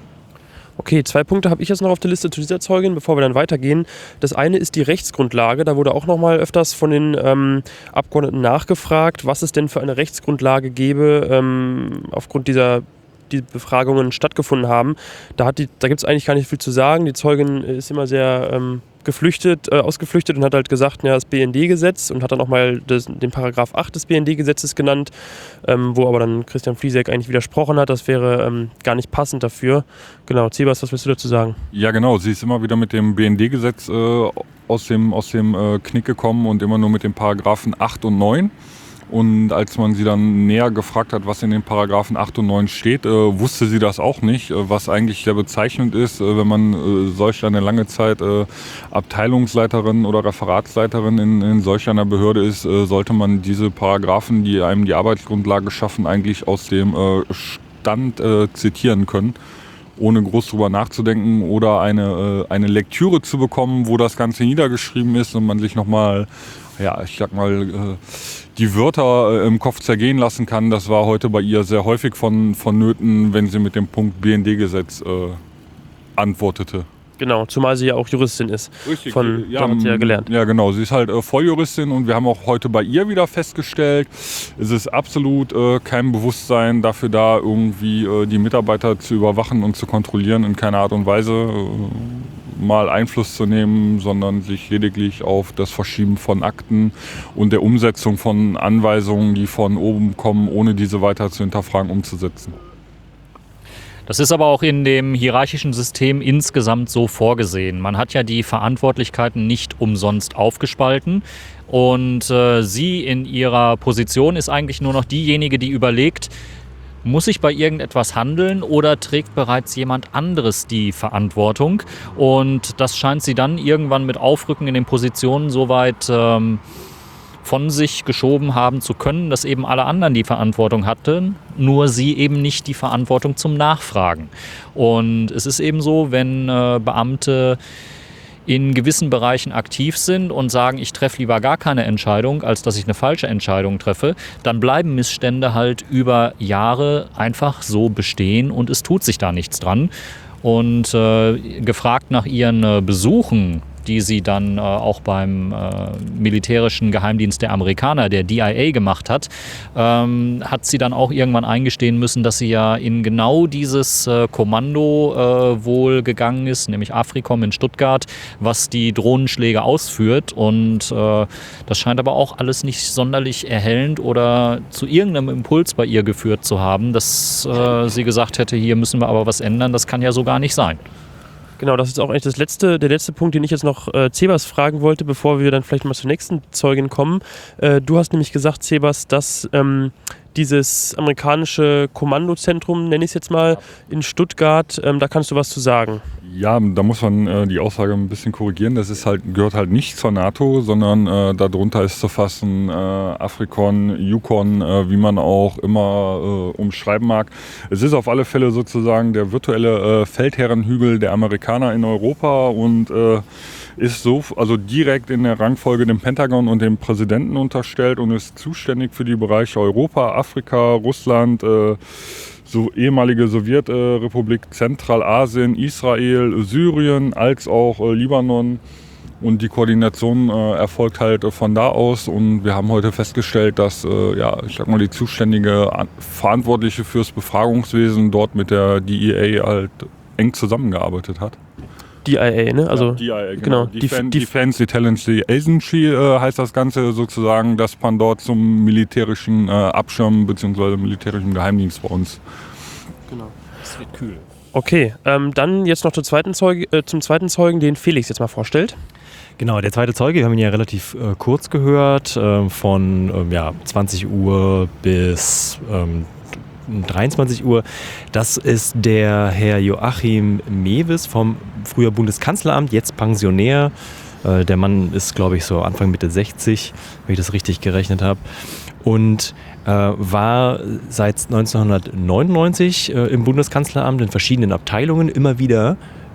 Okay, 2 Punkte habe ich jetzt noch auf der Liste zu dieser Zeugin, bevor wir dann weitergehen. Das eine ist die Rechtsgrundlage. Da wurde auch noch mal öfters von den Abgeordneten nachgefragt, was es denn für eine Rechtsgrundlage gäbe, aufgrund die Befragungen stattgefunden haben. Da gibt es eigentlich gar nicht viel zu sagen. Die Zeugin ist immer sehr ausgeflüchtet und hat halt gesagt, ja, das BND-Gesetz, und hat dann auch mal den Paragraph 8 des BND-Gesetzes genannt, wo aber dann Christian Flieseck eigentlich widersprochen hat. Das wäre gar nicht passend dafür. Genau, Zebas, was willst du dazu sagen? Ja, genau. Sie ist immer wieder mit dem BND-Gesetz aus dem Knick gekommen und immer nur mit den Paragraphen 8 und 9. Und als man sie dann näher gefragt hat, was in den Paragraphen 8 und 9 steht, wusste sie das auch nicht, was eigentlich sehr bezeichnend ist, wenn man solch eine lange Zeit Abteilungsleiterin oder Referatsleiterin in solch einer Behörde ist, sollte man diese Paragraphen, die einem die Arbeitsgrundlage schaffen, eigentlich aus dem Stand zitieren können, ohne groß drüber nachzudenken oder eine Lektüre zu bekommen, wo das Ganze niedergeschrieben ist und man sich nochmal, ja, ich sag mal, die Wörter im Kopf zergehen lassen kann. Das war heute bei ihr sehr häufig vonnöten, wenn sie mit dem Punkt BND-Gesetz antwortete. Genau, zumal sie ja auch Juristin ist. Richtig, da hat sie ja gelernt. Ja, genau. Sie ist halt Volljuristin und wir haben auch heute bei ihr wieder festgestellt, es ist absolut kein Bewusstsein dafür da, irgendwie die Mitarbeiter zu überwachen und zu kontrollieren, in keiner Art und Weise mal Einfluss zu nehmen, sondern sich lediglich auf das Verschieben von Akten und der Umsetzung von Anweisungen, die von oben kommen, ohne diese weiter zu hinterfragen, umzusetzen. Das ist aber auch in dem hierarchischen System insgesamt so vorgesehen. Man hat ja die Verantwortlichkeiten nicht umsonst aufgespalten und sie in ihrer Position ist eigentlich nur noch diejenige, die überlegt, muss ich bei irgendetwas handeln oder trägt bereits jemand anderes die Verantwortung? Und das scheint sie dann irgendwann mit Aufrücken in den Positionen so weit von sich geschoben haben zu können, dass eben alle anderen die Verantwortung hatten, nur sie eben nicht die Verantwortung zum Nachfragen. Und es ist eben so, wenn Beamte in gewissen Bereichen aktiv sind und sagen, ich treffe lieber gar keine Entscheidung, als dass ich eine falsche Entscheidung treffe, dann bleiben Missstände halt über Jahre einfach so bestehen und es tut sich da nichts dran. Und gefragt nach ihren Besuchen die sie dann auch beim militärischen Geheimdienst der Amerikaner, der DIA, gemacht hat, hat sie dann auch irgendwann eingestehen müssen, dass sie ja in genau dieses Kommando wohl gegangen ist, nämlich AFRICOM in Stuttgart, was die Drohnenschläge ausführt. Und das scheint aber auch alles nicht sonderlich erhellend oder zu irgendeinem Impuls bei ihr geführt zu haben, dass sie gesagt hätte, hier müssen wir aber was ändern, das kann ja so gar nicht sein. Genau, das ist auch eigentlich der letzte Punkt, den ich jetzt noch Cebas fragen wollte, bevor wir dann vielleicht mal zur nächsten Zeugin kommen. Du hast nämlich gesagt, Cebas, dass dieses amerikanische Kommandozentrum, nenne ich es jetzt mal, in Stuttgart, da kannst du was zu sagen. Ja, da muss man die Aussage ein bisschen korrigieren. Das gehört halt nicht zur NATO, sondern darunter ist zu fassen AFRICOM, EUCOM, wie man auch immer umschreiben mag. Es ist auf alle Fälle sozusagen der virtuelle Feldherrenhügel der Amerikaner in Europa und ist so, also direkt in der Rangfolge dem Pentagon und dem Präsidenten unterstellt und ist zuständig für die Bereiche Europa, Afrika, Russland, so ehemalige Sowjetrepublik, Zentralasien, Israel, Syrien, als auch Libanon. Und die Koordination erfolgt halt von da aus. Und wir haben heute festgestellt, dass die zuständige Verantwortliche fürs Befragungswesen dort mit der DIA halt eng zusammengearbeitet hat. DIA, ne? Also, DIA, genau. Defense Intelligence Agency heißt das Ganze sozusagen, das Pendant zum militärischen Abschirm bzw. militärischen Geheimdienst bei uns. Genau. Das wird kühl. Okay, dann jetzt noch zum zweiten Zeugen, den Felix jetzt mal vorstellt. Genau, der zweite Zeuge, wir haben ihn ja relativ kurz gehört, von 20 Uhr bis 23 Uhr. Das ist der Herr Joachim Mewes vom früher Bundeskanzleramt, jetzt Pensionär. Der Mann ist, glaube ich, so Anfang Mitte 60, wenn ich das richtig gerechnet habe. Und war seit 1999 im Bundeskanzleramt in verschiedenen Abteilungen immer wieder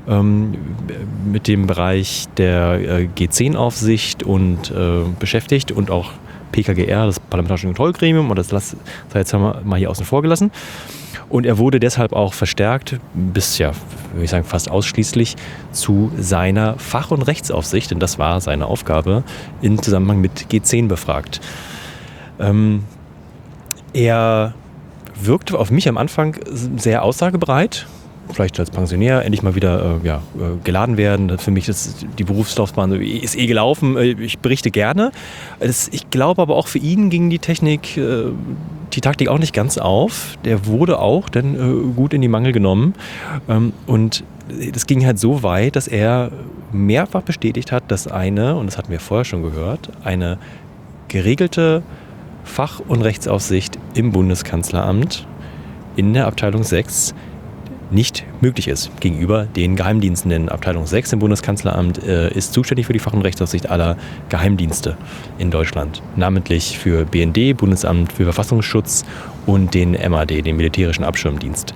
mit dem Bereich der G10-Aufsicht und beschäftigt und auch PKGR, das Parlamentarische Kontrollgremium, und das sei jetzt mal hier außen vor gelassen. Und er wurde deshalb auch verstärkt, bis würde ich sagen fast ausschließlich, zu seiner Fach- und Rechtsaufsicht, denn das war seine Aufgabe, im Zusammenhang mit G10 befragt. Er wirkte auf mich am Anfang sehr aussagebereit. Vielleicht als Pensionär endlich mal wieder geladen werden. Für mich ist die Berufslaufbahn ist gelaufen. Ich berichte gerne. Ich glaube aber auch für ihn ging die Taktik auch nicht ganz auf. Der wurde auch dann gut in die Mangel genommen. Und das ging halt so weit, dass er mehrfach bestätigt hat, dass und das hatten wir vorher schon gehört, eine geregelte Fach- und Rechtsaufsicht im Bundeskanzleramt in der Abteilung 6 nicht möglich ist gegenüber den Geheimdiensten. Denn Abteilung 6 im Bundeskanzleramt ist zuständig für die Fach- und Rechtsaufsicht aller Geheimdienste in Deutschland. Namentlich für BND, Bundesamt für Verfassungsschutz und den MAD, den Militärischen Abschirmdienst.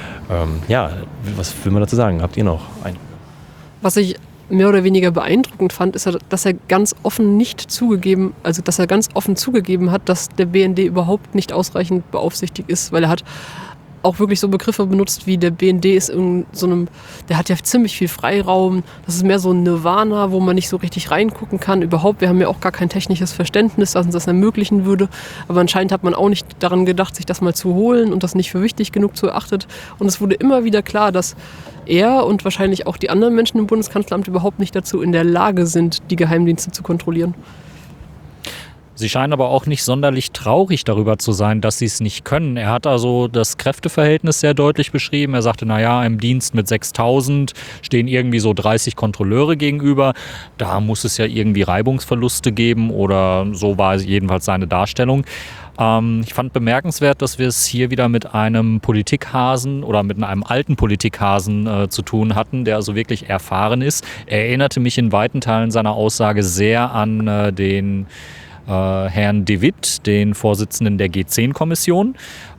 Was will man dazu sagen? Habt ihr noch einen? Was ich mehr oder weniger beeindruckend fand, ist, dass er ganz offen zugegeben hat, dass der BND überhaupt nicht ausreichend beaufsichtigt ist, weil er hat auch wirklich so Begriffe benutzt wie der BND ist in so einem, der hat ja ziemlich viel Freiraum, das ist mehr so ein Nirvana, wo man nicht so richtig reingucken kann. Überhaupt, wir haben ja auch gar kein technisches Verständnis, was uns das ermöglichen würde, aber anscheinend hat man auch nicht daran gedacht, sich das mal zu holen und das nicht für wichtig genug zu erachtet. Und es wurde immer wieder klar, dass er und wahrscheinlich auch die anderen Menschen im Bundeskanzleramt überhaupt nicht dazu in der Lage sind, die Geheimdienste zu kontrollieren. Sie scheinen aber auch nicht sonderlich traurig darüber zu sein, dass sie es nicht können. Er hat also das Kräfteverhältnis sehr deutlich beschrieben. Er sagte, im Dienst mit 6.000 stehen irgendwie so 30 Kontrolleure gegenüber. Da muss es ja irgendwie Reibungsverluste geben oder so war jedenfalls seine Darstellung. Ich fand bemerkenswert, dass wir es hier wieder mit einem Politikhasen oder mit einem alten Politikhasen zu tun hatten, der also wirklich erfahren ist. Er erinnerte mich in weiten Teilen seiner Aussage sehr an den Herrn De Witt, den Vorsitzenden der G10-Kommission.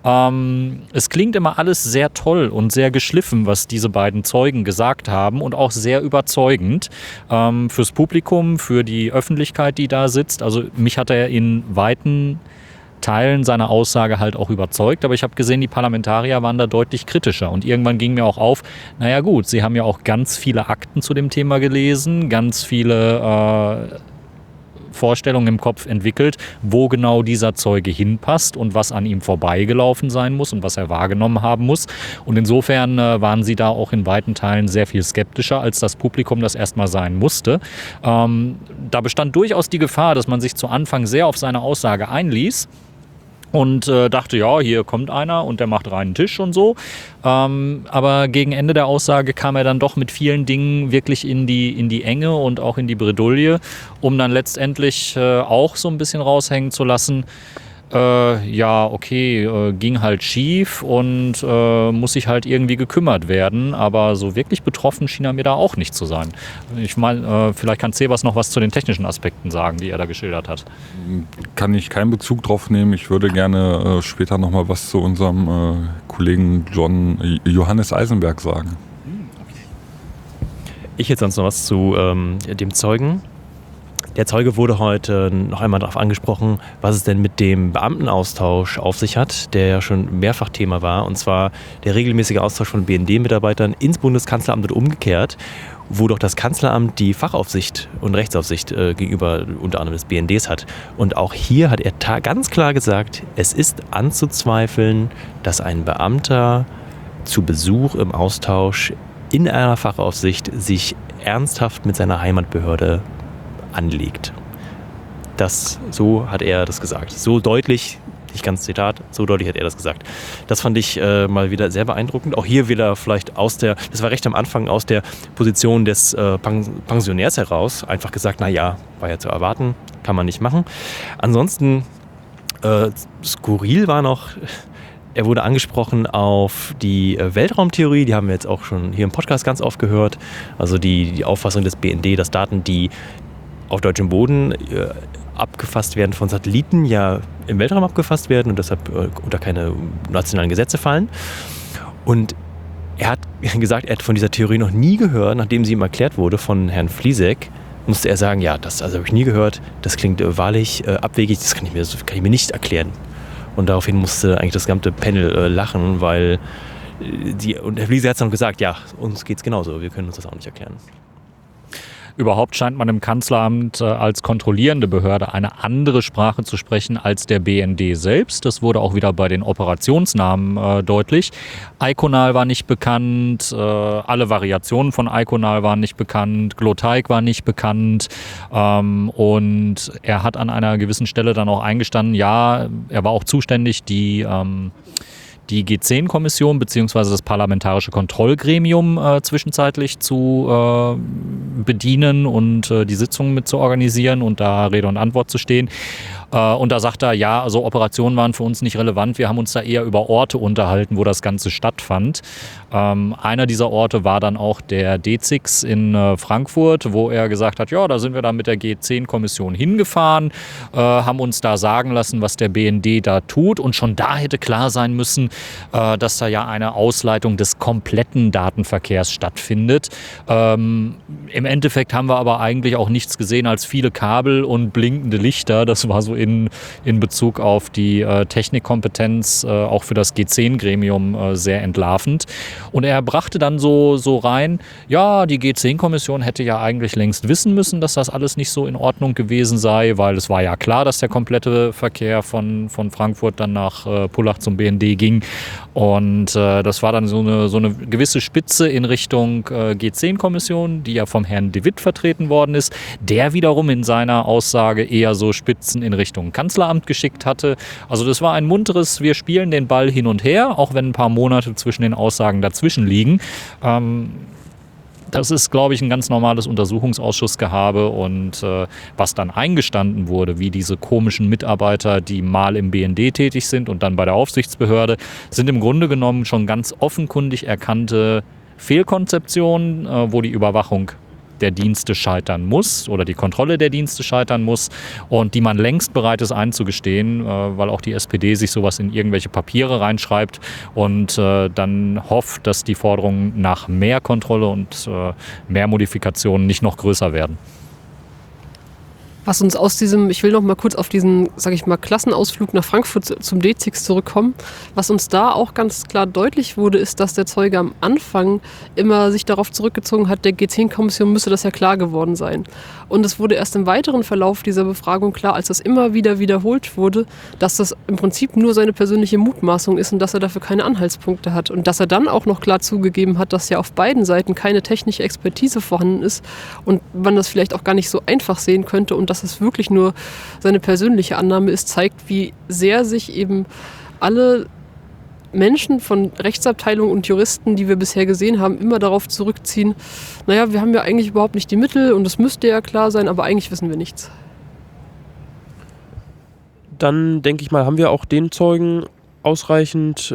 Es klingt immer alles sehr toll und sehr geschliffen, was diese beiden Zeugen gesagt haben und auch sehr überzeugend fürs Publikum, für die Öffentlichkeit, die da sitzt. Also mich hat er in weiten Teilen seiner Aussage halt auch überzeugt, aber ich habe gesehen, die Parlamentarier waren da deutlich kritischer und irgendwann ging mir auch auf, naja gut, sie haben ja auch ganz viele Akten zu dem Thema gelesen, ganz viele Vorstellungen im Kopf entwickelt, wo genau dieser Zeuge hinpasst und was an ihm vorbeigelaufen sein muss und was er wahrgenommen haben muss. Und insofern waren sie da auch in weiten Teilen sehr viel skeptischer, als das Publikum das erstmal sein musste. Da bestand durchaus die Gefahr, dass man sich zu Anfang sehr auf seine Aussage einließ und dachte, ja, hier kommt einer und der macht reinen Tisch und so. Aber gegen Ende der Aussage kam er dann doch mit vielen Dingen wirklich in die Enge und auch in die Bredouille, um dann letztendlich auch so ein bisschen raushängen zu lassen. Ging halt schief und muss sich halt irgendwie gekümmert werden. Aber so wirklich betroffen schien er mir da auch nicht zu sein. Ich meine, vielleicht kann Cebas noch was zu den technischen Aspekten sagen, die er da geschildert hat. Kann ich keinen Bezug drauf nehmen. Ich würde gerne später noch mal was zu unserem Kollegen Johannes Eisenberg sagen. Ich hätte sonst noch was zu dem Zeugen. Der Zeuge wurde heute noch einmal darauf angesprochen, was es denn mit dem Beamtenaustausch auf sich hat, der ja schon mehrfach Thema war, und zwar der regelmäßige Austausch von BND-Mitarbeitern ins Bundeskanzleramt und umgekehrt, wo doch das Kanzleramt die Fachaufsicht und Rechtsaufsicht gegenüber unter anderem des BNDs hat. Und auch hier hat er ganz klar gesagt, es ist anzuzweifeln, dass ein Beamter zu Besuch im Austausch in einer Fachaufsicht sich ernsthaft mit seiner Heimatbehörde anlegt. So hat er das gesagt. So deutlich, nicht ganz Zitat, so deutlich hat er das gesagt. Das fand ich mal wieder sehr beeindruckend. Auch hier wieder vielleicht das war recht am Anfang, aus der Position des Pensionärs heraus, einfach gesagt, naja, war ja zu erwarten, kann man nicht machen. Ansonsten, skurril war noch, er wurde angesprochen auf die Weltraumtheorie, die haben wir jetzt auch schon hier im Podcast ganz oft gehört. Also die Auffassung des BND, dass Daten, die auf deutschem Boden abgefasst werden von Satelliten, ja im Weltraum abgefasst werden und deshalb unter keine nationalen Gesetze fallen. Und er hat gesagt, er hat von dieser Theorie noch nie gehört. Nachdem sie ihm erklärt wurde von Herrn Fliesek, musste er sagen, ja, das habe ich nie gehört, das klingt wahrlich abwegig, das kann ich mir nicht erklären. Und daraufhin musste eigentlich das gesamte Panel lachen, weil und Herr Fliesek hat dann gesagt, ja, uns geht's genauso, wir können uns das auch nicht erklären. Überhaupt scheint man im Kanzleramt als kontrollierende Behörde eine andere Sprache zu sprechen als der BND selbst. Das wurde auch wieder bei den Operationsnamen deutlich. Iconal war nicht bekannt, alle Variationen von Iconal waren nicht bekannt, Gloteig war nicht bekannt und er hat an einer gewissen Stelle dann auch eingestanden, ja, er war auch zuständig, die G10-Kommission bzw. das Parlamentarische Kontrollgremium zwischenzeitlich zu bedienen und die Sitzungen mit zu organisieren und da Rede und Antwort zu stehen. Und da sagt er, ja, also Operationen waren für uns nicht relevant, wir haben uns da eher über Orte unterhalten, wo das Ganze stattfand. Einer dieser Orte war dann auch der D-Zix in Frankfurt, wo er gesagt hat, ja, da sind wir dann mit der G10-Kommission hingefahren, haben uns da sagen lassen, was der BND da tut und schon da hätte klar sein müssen, dass da ja eine Ausleitung des kompletten Datenverkehrs stattfindet. Im Endeffekt haben wir aber eigentlich auch nichts gesehen als viele Kabel und blinkende Lichter. Das war so in Bezug auf die Technikkompetenz auch für das G10-Gremium sehr entlarvend. Und er brachte dann so rein, ja, die G10-Kommission hätte ja eigentlich längst wissen müssen, dass das alles nicht so in Ordnung gewesen sei, weil es war ja klar, dass der komplette Verkehr von Frankfurt dann nach Pullach zum BND ging. Und das war dann so eine gewisse Spitze in Richtung G10-Kommission, die ja vom Herrn de Witt vertreten worden ist, der wiederum in seiner Aussage eher so Spitzen in Richtung Kanzleramt geschickt hatte. Also das war ein munteres, wir spielen den Ball hin und her, auch wenn ein paar Monate zwischen den Aussagen dazwischen liegen. Das ist, glaube ich, ein ganz normales Untersuchungsausschussgehabe und was dann eingestanden wurde, wie diese komischen Mitarbeiter, die mal im BND tätig sind und dann bei der Aufsichtsbehörde, sind im Grunde genommen schon ganz offenkundig erkannte Fehlkonzeptionen, wo die Überwachung der Dienste scheitern muss oder die Kontrolle der Dienste scheitern muss und die man längst bereit ist einzugestehen, weil auch die SPD sich sowas in irgendwelche Papiere reinschreibt und dann hofft, dass die Forderungen nach mehr Kontrolle und mehr Modifikationen nicht noch größer werden. Was uns aus diesem, ich will noch mal kurz auf diesen, sage ich mal, Klassenausflug nach Frankfurt zum D-Zix zurückkommen, was uns da auch ganz klar deutlich wurde, ist, dass der Zeuge am Anfang immer sich darauf zurückgezogen hat, der G10-Kommission müsse das ja klar geworden sein. Und es wurde erst im weiteren Verlauf dieser Befragung klar, als das immer wieder wiederholt wurde, dass das im Prinzip nur seine persönliche Mutmaßung ist und dass er dafür keine Anhaltspunkte hat. Und dass er dann auch noch klar zugegeben hat, dass ja auf beiden Seiten keine technische Expertise vorhanden ist und man das vielleicht auch gar nicht so einfach sehen könnte und dass es wirklich nur seine persönliche Annahme ist, zeigt, wie sehr sich eben alle Menschen von Rechtsabteilungen und Juristen, die wir bisher gesehen haben, immer darauf zurückziehen, naja, wir haben ja eigentlich überhaupt nicht die Mittel und es müsste ja klar sein, aber eigentlich wissen wir nichts. Dann denke ich mal, haben wir auch den Zeugen ausreichend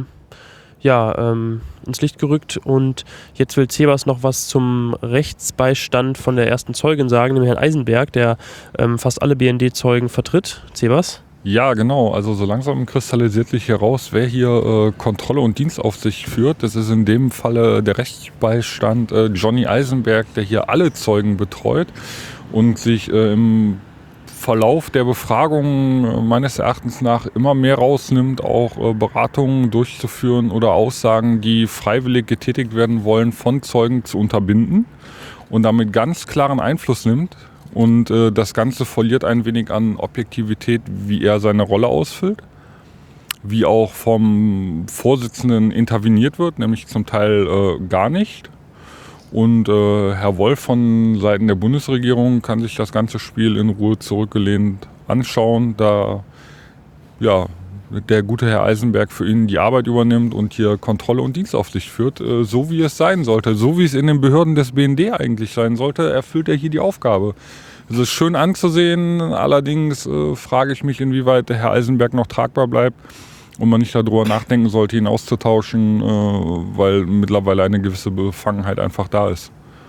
ins Licht gerückt und jetzt will Cebas noch was zum Rechtsbeistand von der ersten Zeugin sagen, dem Herrn Eisenberg, der fast alle BND-Zeugen vertritt. Cebas? Ja, genau. Also so langsam kristallisiert sich heraus, wer hier Kontrolle und Dienstaufsicht führt. Das ist in dem Falle der Rechtsbeistand Johnny Eisenberg, der hier alle Zeugen betreut und sich im Verlauf der Befragung meines Erachtens nach immer mehr rausnimmt, auch Beratungen durchzuführen oder Aussagen, die freiwillig getätigt werden wollen, von Zeugen zu unterbinden und damit ganz klaren Einfluss nimmt. Und das Ganze verliert ein wenig an Objektivität, wie er seine Rolle ausfüllt, wie auch vom Vorsitzenden interveniert wird, nämlich zum Teil gar nicht. Und Herr Wolf von Seiten der Bundesregierung kann sich das ganze Spiel in Ruhe zurückgelehnt anschauen, da ja, der gute Herr Eisenberg für ihn die Arbeit übernimmt und hier Kontrolle und Dienstaufsicht führt, so wie es sein sollte, so wie es in den Behörden des BND eigentlich sein sollte, erfüllt er hier die Aufgabe. Es ist schön anzusehen, allerdings frage ich mich, inwieweit der Herr Eisenberg noch tragbar bleibt und man nicht darüber nachdenken sollte, ihn auszutauschen, weil mittlerweile eine gewisse Befangenheit einfach da ist.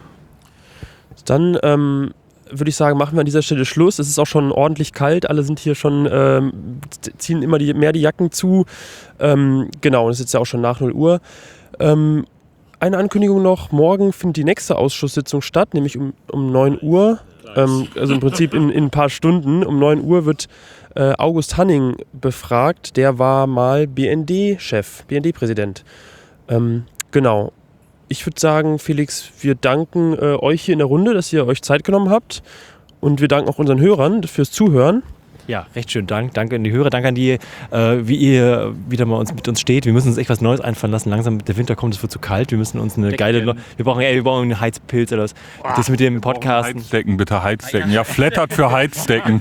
Dann würde ich sagen, machen wir an dieser Stelle Schluss. Es ist auch schon ordentlich kalt, alle sind hier schon, ziehen immer mehr die Jacken zu. Genau, und es ist jetzt ja auch schon nach 0 Uhr. Eine Ankündigung noch, morgen findet die nächste Ausschusssitzung statt, nämlich um 9 Uhr. Also im Prinzip in ein paar Stunden. Um 9 Uhr wird August Hanning befragt. Der war mal BND-Chef, BND-Präsident. Genau. Ich würde sagen, Felix, wir danken euch hier in der Runde, dass ihr euch Zeit genommen habt. Und wir danken auch unseren Hörern fürs Zuhören. Ja, recht schön. Danke an die Hörer, danke an die, wie ihr wieder mal mit uns steht. Wir müssen uns echt was Neues einfallen lassen. Langsam der Winter kommt, es wird zu kalt. Wir müssen uns eine geile... Wir brauchen einen Heizpilz oder was. Das mit dem Podcast. Heizdecken, bitte Heizdecken. Ja, flattert für Heizdecken.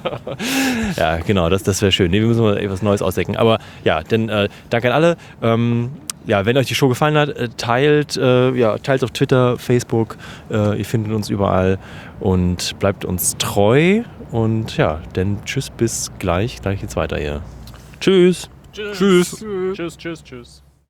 Ja, genau, das wäre schön. Nee, wir müssen mal etwas Neues ausdecken. Aber ja, dann danke an alle. Ja, wenn euch die Show gefallen hat, teilt auf Twitter, Facebook. Ihr findet uns überall und bleibt uns treu. Und ja, dann tschüss, bis gleich. Gleich geht's weiter hier. Tschüss. Tschüss. Tschüss.